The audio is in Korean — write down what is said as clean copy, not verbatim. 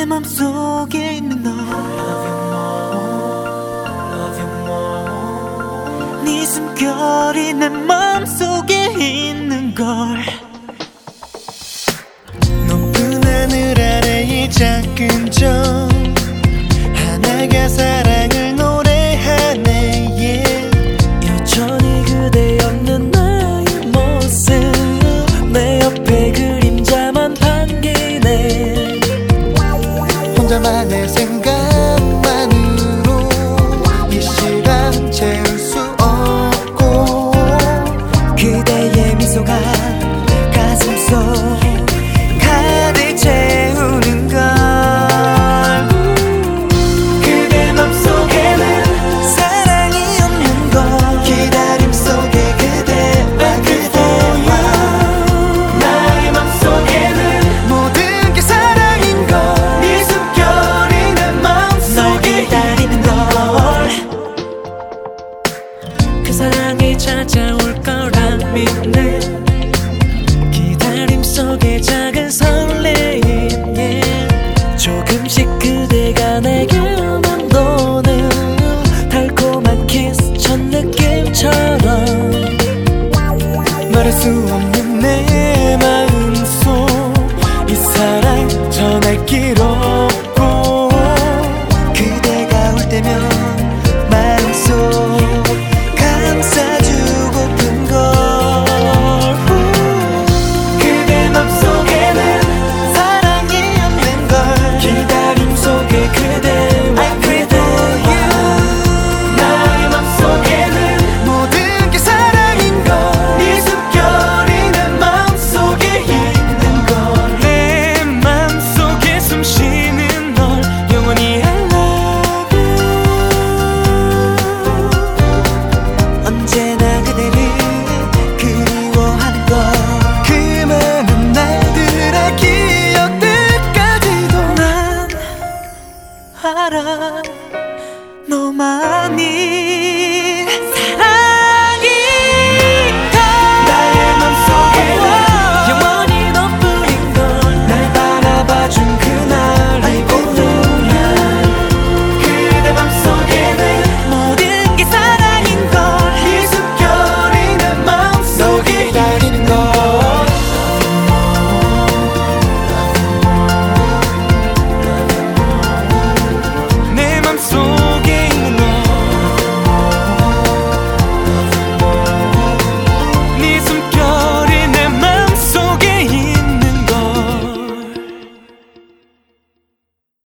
내 맘속에 있는 너 네 숨결이 내 맘속에 있는 걸 높은 하늘 아래의 작은 점 하나가 사랑을 노래하네 yeah. 여전히 그대 없는 나의 모습 내 옆에 그림자만 반기네 혼자만의 생각만으로 이 시간 채울 수 없고 그대의 미소가 가슴속 가득 채우는 걸 그대 맘속에는 사랑이 없는 걸 기다림 속에 그대와 그대와 나의 맘속에는 모든 게 사랑인 걸 네 숨결이 내 맘속에 기다리는 걸 그 사랑이 찾아올 거라 믿는 기다림 속에 작은 선